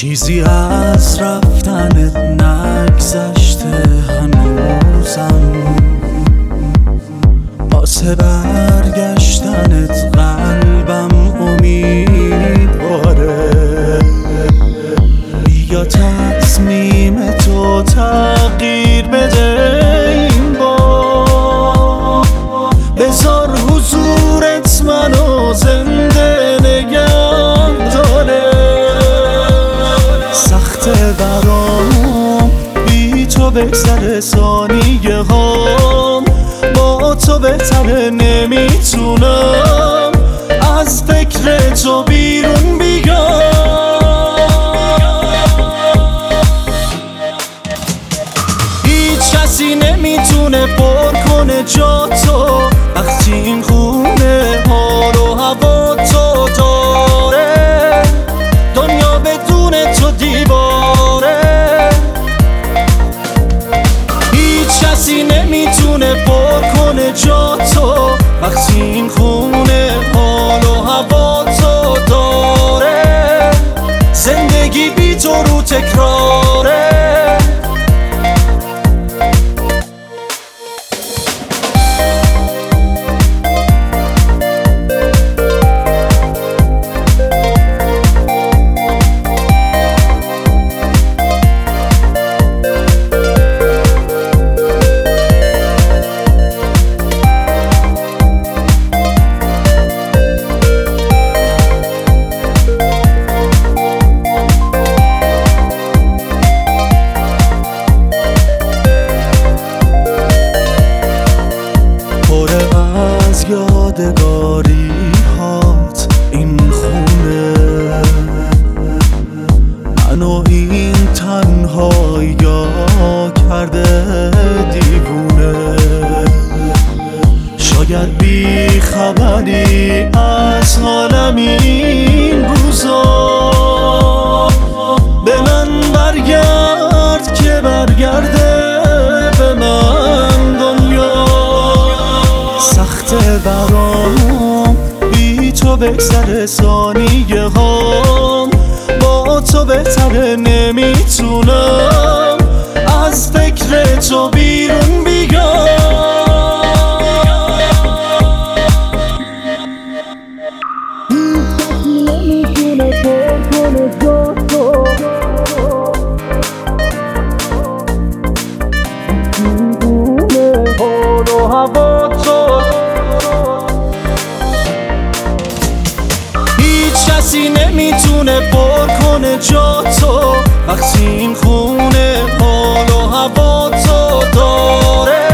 چیزی از رفتنت نگذشته هنوزم، واسه برگشتنت قلبم امیدواره. بیا تصمیم تو تغییر بده این بار، بذار حضورت منو زنده نگه داره. سخته برام بی تو بگذره ثانیه هام، با تو بهتره نمیتونم از فکر تو بیرون بیام. هیچ کسی نمیتونه پر کنه جا تو، وقتی این خونه حال و هوا تو داره. دنیا بدون تو دیواره، هیچ کسی نمیتونه پر کنه جا تو، وقتی این خونه حال و هوا تو داره. زندگی بی تو رو تکراره. از یادگاری هات این خونه، منو این تنهایی کرده دیوونه. شاید بی خبری از حالم این روزا، به من برگرد که برگرده به من دنیا. سخته برام بی تو بگذره ثانیه هام، با تو بهتره نمیتونم از فکر تو بیرون بیام. نمیتونه پر کنه جا تو، حال و هوا تو. هیچ کسی نمیتونه پر کنه جا تو، وقتی این خونه حال و هوا تو داره.